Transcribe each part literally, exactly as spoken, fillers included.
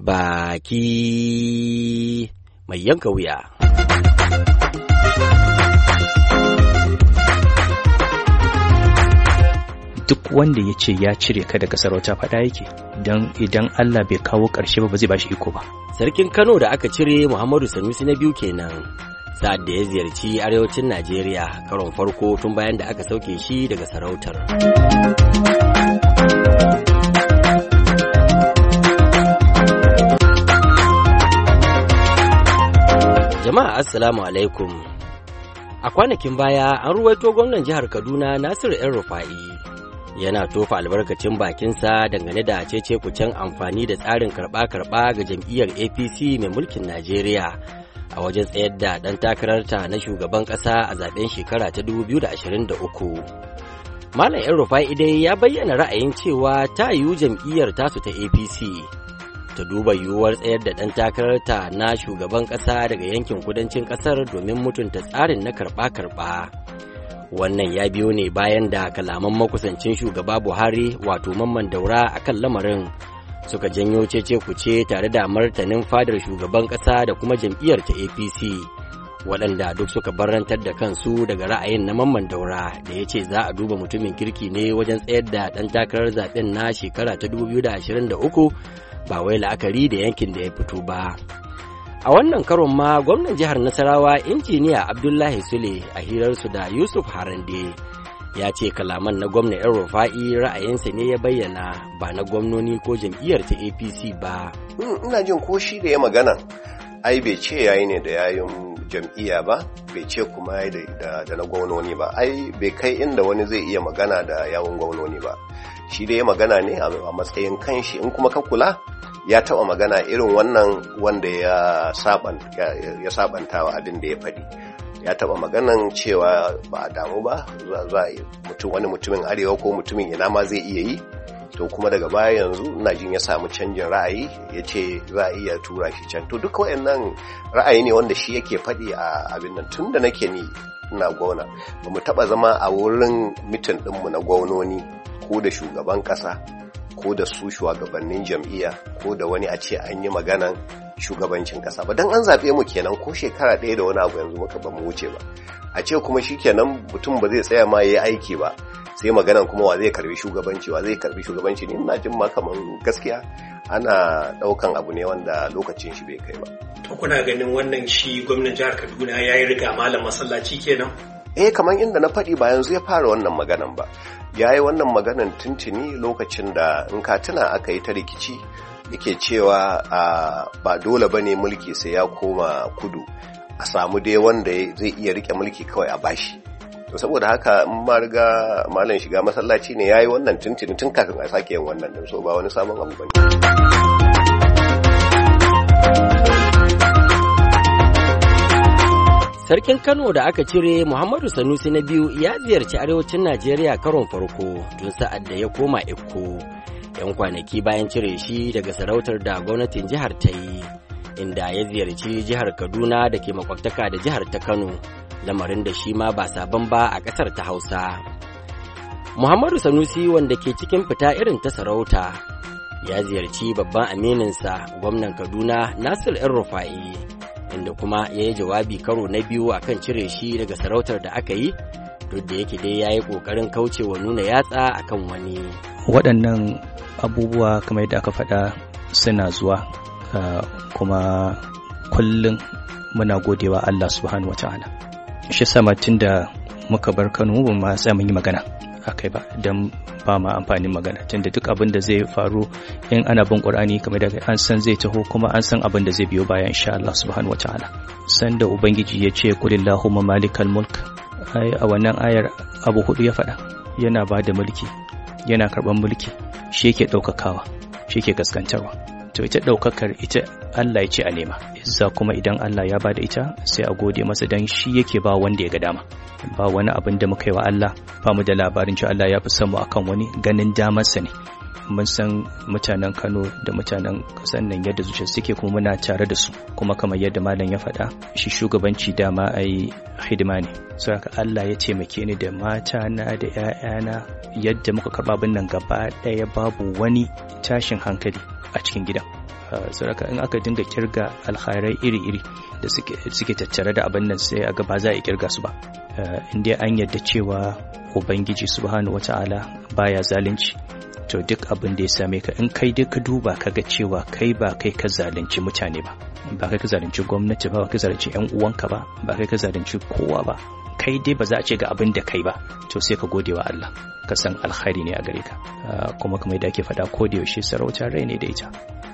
baki mai yanka wuya. Duk wanda ya ce ya cire ka daga sarauta faɗa yake, don idan Allah bai kawo ƙarshe ba ba zai bashi iko ba. Sarkin Kano da aka cire Muhammadu Sanusi na biyu kenan, sa'ad da ya ziyarci arewacin Najeriya karon farko tun bayan da aka sauke shi daga sarautar. Jama'a assalamu alaikum. A kwanakin baya an ruwaito gwamnan jihar Kaduna Nasiru El-Rufai yana tofa albarkacin bakinsa dangane da cece-kucen amfani da tsarin karɓa-karɓa ga jam'iyyar A P C mai mulkin Najeriya a wajen tsayar da ɗan takararta na shugaban ƙasa a zaben shekara ta dubu biyu da ashirin da uku. Malam El-Rufai dai ya bayyana ra'ayin cewa ta yiwu jam'iyyar tasu ta A P C ta duba yiwuwar tsayar da ɗan takararta na shugaban ƙasa daga yankin kudancin ƙasar domin mutunta tsarin na karɓa-karɓa. Wannan ya biyo ne bayan da kalaman makusancin shugaba Buhari wato Mamman Daura akan lamarin suka janyo cece-kuce tare da martanin fadar shugaban ƙasa da kuma jam'iyyar ta A P C, waɗanda duk suka barrantar da kansu daga ra'ayin na Mamman Daura da ya ce za a duba mutumin kirki ne wajen tsayar da ɗan takarar zaɓen na shekara ta dubu biyu da ashirin da uku ba wai la'akari da yankin da ya fito ba. A wannan karon ma gwamnan jihar Nasarawa injiniya Abdullahi Sule a hirarsu da Yusuf Harande ya ce kalaman na gwamnan El-Rufai ra'ayinsa ne ya bayyana ba na gwamnoni ko jam'iyyar ta A P C ba. Ina jin ko shi da ya magana ai bai ce yayi ne da yayin jam'iyya ba, bai ce kuma yayi da, da na gwamnoni ba, ai bai kai inda wani zai iya magana da yawun gwamnoni ba. Shi da ya magana ne a matsayin kanshi, in kuma ka kula ya taɓa magana irin wannan wanda ya sabanta wa abin da ya faɗi. Ya taɓa maganan cewa ba a damu ba, za mutum wani mutumin arewa ko mutumin ina ma zai iya yi. To kuma daga baya yanzu ina jin ya samu canjin ra'ayi, ya ce za a iya tura shi can. To duka wayannan ra'ayi ne wanda shi yake faɗi a abin nan tun da nake ni ina gwamna. Ba mu taɓa zama a wurin mitin ɗinmu na gwamnoni ko da shugaban ƙasa ko da su shugabannin jam'iyya ko da wani a ce an yi maganan shugabancin kasa ba, dan an zaɓe mu kenan ko shekara ɗaya da wani abu yanzu muka ba mu wuce ba, a ce kuma shi kenan mutum ba zai tsaya ma ya yi aiki ba sai maganan kuma wa zai karbi shugabanci wa zai karbi shugabanci ne. Ina jin ma kaman gaskiya ana ɗaukan abu ne wanda lokacin shi bai kai ba. To kuna ganin wannan shi gwamnan jihar Kaduna ya yi riga malam masallaci kenan? Eh, kamar inda na faɗi ba yanzu ya fara wannan maganan ba, ya yi wannan maganan tuntuni lokacin da in ka tuna aka yi ta rikici yake cewa ba dole ba ne mulki sai ya koma kudu, a samu dai wanda zai iya rike mulki kawai a bashi. To saboda haka in ma riga malam shiga masallaci ne ya yi wannan tuntuni tun kafin a sake yin wannan din, so ba wani sabon abu ba ne. Sarkin Kano da aka cire Muhammadu Sanusi na biyu ya ziyarci arewacin Najeriya karon farko tun sa'ad da ya koma Ikko, ‘yan kwanaki bayan cire shi daga sarautar da gwamnatin jihar ta yi, inda ya ziyarci jihar Kaduna da ke makwabtaka da jihar ta Kano, lamarin da shi ma ba sabon ba a ƙasar ta Hausa. Muhammadu Sanusi wanda ke cikin fita irin ta sarauta ya ziyarci babban amininsa gwamnan Kaduna Nasiru El-Rufai, inda kuma ya yi jawabi karo na biyu a kan cire shi daga sarautar da aka yi, duk da yake dai ya yi ƙoƙarin kaucewa nuna yatsa a kan wani. Waɗannan abubuwa kamar yadda aka faɗa suna zuwa, kuma kullum muna godewa Allah subhanahu wa ta'ala. Shi sama tun da muka bar Kano ba ma sai mun yi magana akai ba, don ba ma amfanin magana, tunda duk abin da zai faru in ana bin Qur'ani kamar da an san zai taho kuma an san abin da zai biyo baya insha Allah subhanahu wataala. Sanda ubangiji ya ce qulillahumma malikal mulk, ai a wannan ayar abu hudu ya faɗa, yana ba da mulki, yana karban mulki, shi yake daukakawa, shi yake gaskantarwa. To ita daukakar ita Allah ya ce a nema, izza kuma idan Allah ya bada ita sai a gode masa dan shi yake ba wanda ya ga dama. Ba wani abin da muka yi wa Allah, ba mu da labarin cewa Allah ya fi son mu akan wani, ganin damarsa ne. Mun san mutanen Kano da mutanen ƙasar nan yadda zuciya suke, kuma muna tare da su, kuma kamar yadda malam ya faɗa, shi shugabanci dama ai hidima ne. Saboda Allah ya taimake ni da mata na da ƴaƴana, yadda muka karɓa abin nan gaba ɗaya babu wani tashin hankali a cikin gidan. saraka in aka dinga kirga alkhairai iri-iri da suke tattare da abin nan sai a ga ba za a kirga su ba. In dai an yadda cewa ubangiji subhanahu wata'ala baya zalunci, to duk abin da ya same ka in kai dai ka duba ka ga cewa kai ba kai ka zalunci mutane ba, ba kai ka zalunci gwamnati ba, ba kai ka zalunci yan uwanka ba, ba kai ka zalunci kowa ba, kai dai ba za a ce ga abin da kai ba, to sai ka gode wa Allah, ka san alkhairi ne a gare ka. Kuma kamar yadda ake faɗa ko da yaushe sarauta rai ne da ita,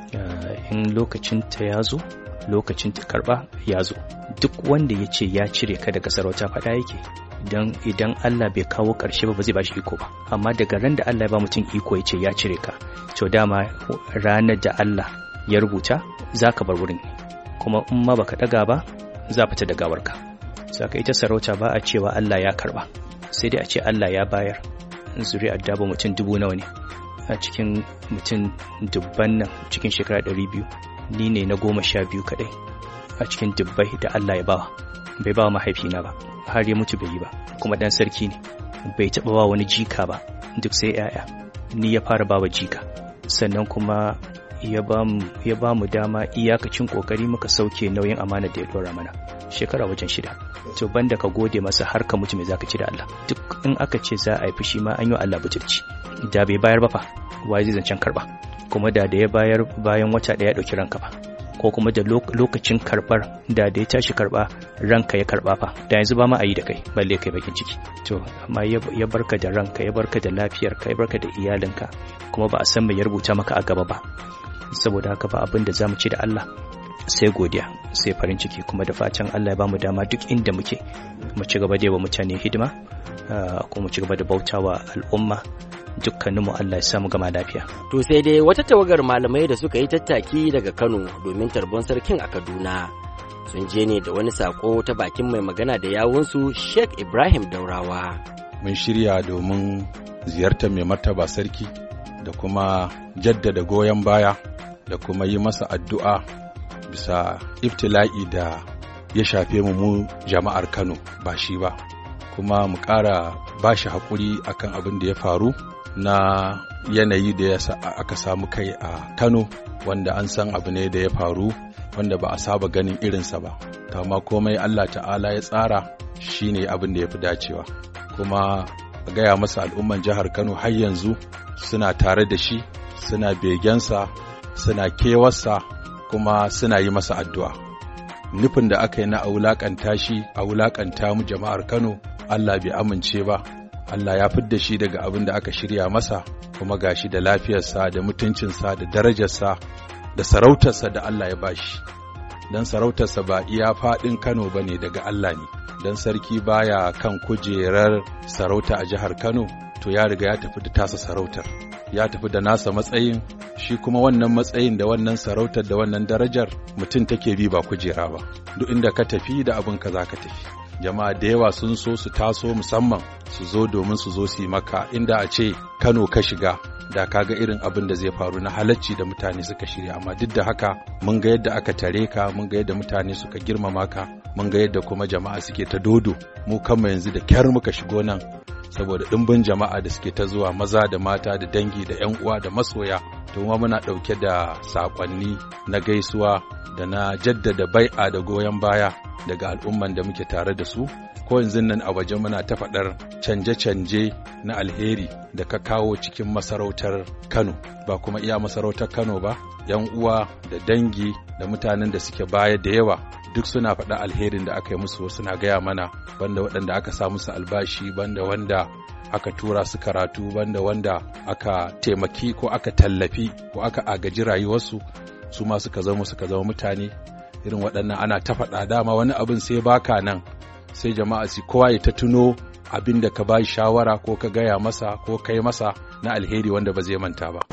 in lokacin ta ya zo lokacin ta karba ya zo. Duk wanda ya ce ya cire ka daga sarauta faɗa yake, idan idan Allah bai kawo ƙarshe ba ba zai ba shi iko ba, amma daga ran da Allah ya ba mutum iko ya ce ya cire ka, to dama ranar da Allah ya rubuta za ka bar wurin, kuma in ma baka ɗaga ba za fita da gawarka. Saka ita sarauta ba a cewa Allah ya karba, sai dai a ce Allah ya bayar. Zuri'ar dabo mutum dubu nawa ne a cikin mutum dubban nan cikin shekara ɗari biyu, ni ne na goma sha biyu kaɗai a cikin dubbai da Allah ya bawa. Bai bawa mahaifina ba, har ya mutu bai yi ba, kuma dan sarki ne, bai taɓa ba wani jika ba, duk sai 'ya'ya. Ni ya fara bawa jika, sannan kuma ya ba mu ya ba mu dama iyakacin kokari muka sauke nauyin amana da ya dora mana shekara wajen shida. To banda ka gode masa har ka mutu me zaka ci da Allah? Duk in aka ce za a yi fushi ma an yi Allah butulci. Da bai bayar ba fa wai zai zancen karba, kuma da da ya bayar bayan wata daya dauki ranka ba, ko kuma da lokacin karbar da da ya tashi karba ranka ya karba fa da yanzu ba ma a yi da kai balle kai bakin ciki. To amma ya barka da ranka, ya barka da lafiyarka, ya barka da iyalinka, kuma ba a san me ya rubuta maka a gaba ba. Saboda haka ba abin da zamu ci da Allah sai godiya, sai farin ciki, kuma da fatan Allah ya bamu dama duk inda muke mu ci gaba da yawa mutane hidima, kuma mu ci gaba da bautawa al'umma, dukkaninmu Allah ya samu gama lafiya. To sai dai wata tawagar malamai da suka yi tattaki daga Kano domin tarbon sarkin a Kaduna sun je ne da wani sako ta bakin mai magana da yawunsu Sheikh Ibrahim Daurawa. Mun shirya domin ziyartar mai martaba sarki da kuma jaddada goyon baya da kuma yi masa addu'a bisa iftila'i da ya shafe mu mu jama'ar Kano ba shi ba, kuma mu ƙara ba shi haƙuri akan abin da ya faru na yanayi da aka samu kai a Kano, wanda an san abu ne da ya faru wanda ba a saba ganin irinsa ba, kama komai Allah ta'ala ya tsara shi ne abin da ya fi dacewa. Kuma a gaya masa al'umman jihar Kano har yanzu suna tare da shi, suna begensa, suna kewarsa, kuma suna yi masa addu'a. Nufin da aka yi na a wulaƙanta shi, a wulaƙanta mu jama'ar Kano, Allah bai amince ba. Allah ya fidda shi daga abin da aka shirya masa, kuma gashi da lafiyarsa, da mutuncinsa, da darajarsa, da sarautarsa da Allah ya bashi. Dan sarautarsa ba iya faɗin Kano ba ne, daga Allah ne. Dan sarki baya kan kujerar sarauta a jihar Kano, to ya riga ya tafi da tasa sarautar, ya tafi da nasa matsayin, shi kuma wannan matsayin da wannan sarautar da wannan darajar mutum take bi ba kujera ba. Duk inda ka tafi da abin ka za ka tafi. Jama'a da yawa sun so su taso musamman su zo domin su zo su yi maka, inda a ce Kano ka shiga da kaga irin abin da zai faru na halacci da mutane suka shirya, amma duk da haka mun ga yadda aka tare ka, mun ga yadda mutane suka girmama ka, mun ga yadda kuma jama'a suke ta dodo. Mu kanmu yanzu da kyar muka shigo nan saboda ɗimbin jama'a da suke ta zuwa, maza da mata da dangi da ƴan uwa da masoya. To kuma muna ɗauke da saƙonni na gaisuwa da na jaddada bai'a da goyon baya daga al'umman da muke tare da su. Ko yanzu nan a waje muna ta faɗar canje-canje na alheri da ka kawo cikin masarautar Kano, ba kuma iya masarautar Kano ba, ‘yan uwa da dangi da mutanen da suke baya da yawa duk suna faɗa alherin da aka yi musu, suna gaya mana, banda waɗanda aka sa musu albashi, banda wanda aka tura su karatu, banda wanda aka taimaki ko aka tallafi ko aka agaji rayuwarsu, su ma suka zama suka zama mutane. Irin waɗannan ana ta faɗa, dama wani abin sai baka nan, sai jama'a su kowa ya ta tuno abin da ka ba shawara ko ka gaya masa ko kai masa na alheri wanda ba zai manta ba.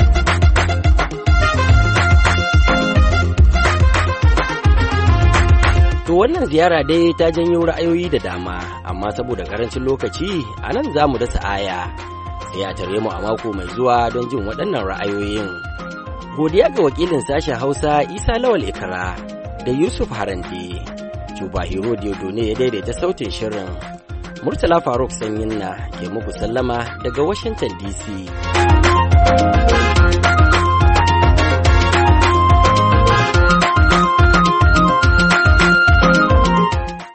To wannan ziyara dai ta janyo ra'ayoyi da dama, amma saboda karancin lokaci a nan za mu dasa aya, sai a tare mu a mako mai zuwa don jin waɗannan ra'ayoyin. Godiya ga wakilin sashen Hausa Isa Lawal Ikara da Yusuf Harande. Cuba Hero Diodone ya daidaita sautin shirin. Murtala Faruk Sanyin na ke muku sallama daga Washington D C.